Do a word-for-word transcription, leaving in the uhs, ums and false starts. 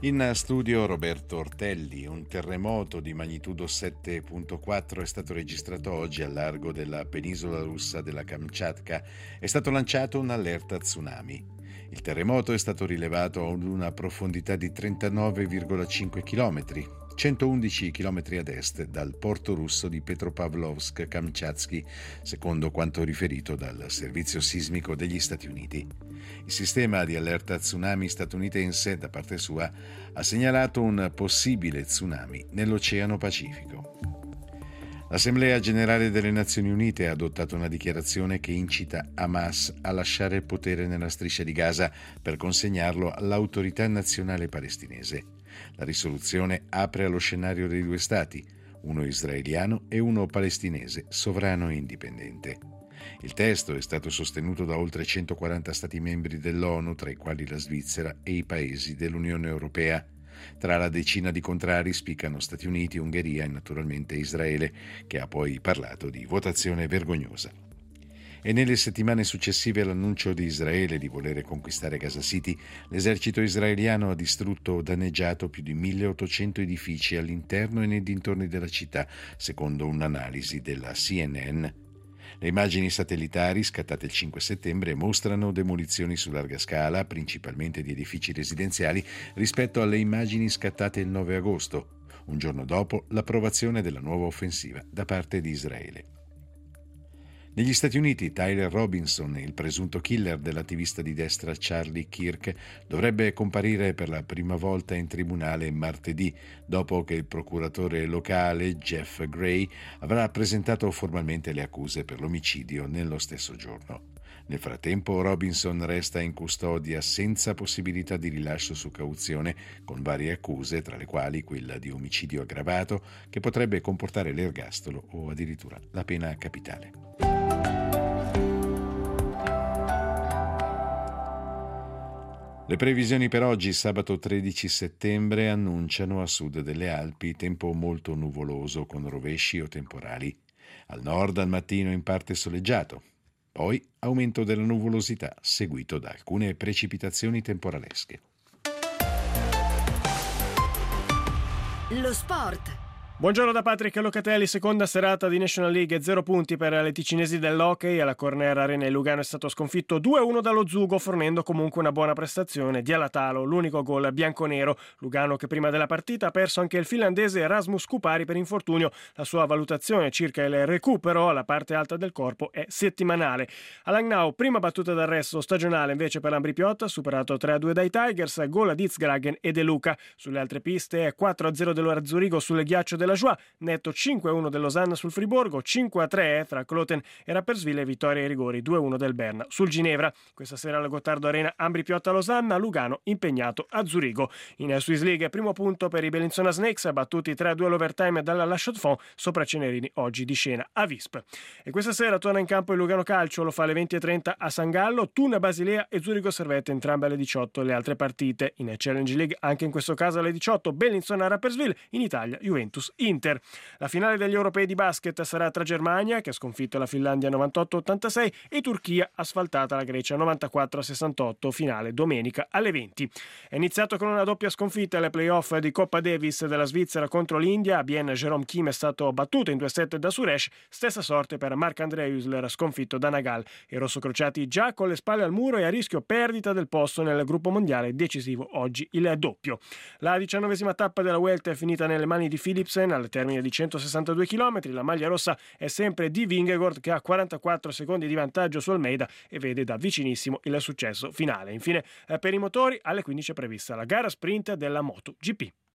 In studio Roberto Ortelli. Un terremoto di magnitudo sette virgola quattro è stato registrato oggi al largo della penisola russa della Kamchatka. È stato lanciato un'allerta tsunami. Il terremoto è stato rilevato ad una profondità di trentanove virgola cinque chilometri, centoundici chilometri ad est dal porto russo di Petropavlovsk-Kamchatsky, secondo quanto riferito dal Servizio Sismico degli Stati Uniti. Il sistema di allerta tsunami statunitense, da parte sua, ha segnalato un possibile tsunami nell'Oceano Pacifico. L'Assemblea Generale delle Nazioni Unite ha adottato una dichiarazione che incita Hamas a lasciare il potere nella striscia di Gaza per consegnarlo all'Autorità Nazionale Palestinese. La risoluzione apre allo scenario dei due stati, uno israeliano e uno palestinese, sovrano e indipendente. Il testo è stato sostenuto da oltre centoquaranta Stati membri dell'ONU, tra i quali la Svizzera e i paesi dell'Unione Europea. Tra la decina di contrari spiccano Stati Uniti, Ungheria e naturalmente Israele, che ha poi parlato di votazione vergognosa. E nelle settimane successive all'annuncio di Israele di volere conquistare Gaza City, l'esercito israeliano ha distrutto o danneggiato più di milleottocento edifici all'interno e nei dintorni della città, secondo un'analisi della C N N. Le immagini satellitari scattate il cinque settembre mostrano demolizioni su larga scala, principalmente di edifici residenziali, rispetto alle immagini scattate il nove agosto, un giorno dopo l'approvazione della nuova offensiva da parte di Israele. Negli Stati Uniti, Tyler Robinson, il presunto killer dell'attivista di destra Charlie Kirk, dovrebbe comparire per la prima volta in tribunale martedì, dopo che il procuratore locale Jeff Gray avrà presentato formalmente le accuse per l'omicidio nello stesso giorno. Nel frattempo, Robinson resta in custodia senza possibilità di rilascio su cauzione, con varie accuse, tra le quali quella di omicidio aggravato, che potrebbe comportare l'ergastolo o addirittura la pena capitale. Le previsioni per oggi, sabato tredici settembre, annunciano a sud delle Alpi tempo molto nuvoloso con rovesci o temporali. Al nord al mattino in parte soleggiato. Poi aumento della nuvolosità, seguito da alcune precipitazioni temporalesche. Lo sport. Buongiorno da Patrick Locatelli, seconda serata di National League, zero punti per le ticinesi dell'hockey. Alla Corner Arena il Lugano è stato sconfitto due a uno dallo Zugo, fornendo comunque una buona prestazione di Alatalo, l'unico gol bianconero. Lugano che prima della partita ha perso anche il finlandese Rasmus Kupari per infortunio. La sua valutazione circa il recupero alla parte alta del corpo è settimanale. A Langnau, prima battuta d'arresto stagionale invece per l'Ambrì-Piotta, superato tre a due dai Tigers, gol di Zgragen e De Luca. Sulle altre piste è quattro a zero dello Zurigo sul ghiaccio della Joie, netto cinque a uno del Losanna sul Friburgo, cinque a tre tra Kloten e Rapperswil e vittoria ai rigori due a uno del Berna sul Ginevra. Questa sera alla Gottardo Arena Ambrì-Piotta Losanna, Lugano impegnato a Zurigo. In Swiss League primo punto per i Bellinzona Snakes, battuti tre a due all'overtime dalla La Chaux-de-Fonds, sopra Cenerini oggi di scena a Visp. E questa sera torna in campo il Lugano Calcio, lo fa alle venti e trenta a San Gallo, Thun Basilea e Zurigo Servette, entrambe alle diciotto le altre partite. In Challenge League anche in questo caso alle diciotto Bellinzona Rapperswil, in Italia Juventus Inter. La finale degli europei di basket sarà tra Germania, che ha sconfitto la Finlandia novantotto a ottantasei, e Turchia, asfaltata la Grecia novantaquattro a sessantotto, finale domenica alle venti. È iniziato con una doppia sconfitta alle playoff di Coppa Davis della Svizzera contro l'India. A Bienne Jérôme Kim è stato battuto in due set da Suresh, stessa sorte per Marc-André Hüsler, sconfitto da Nagal. I rossocrociati già con le spalle al muro e a rischio perdita del posto nel gruppo mondiale, decisivo oggi il doppio. La diciannovesima tappa della Vuelta è finita nelle mani di Philipsen al termine di centosessantadue chilometri. La maglia rossa è sempre di Vingegaard, che ha quarantaquattro secondi di vantaggio su Almeida e vede da vicinissimo il successo finale. Infine, per i motori, alle quindici è prevista la gara sprint della MotoGP.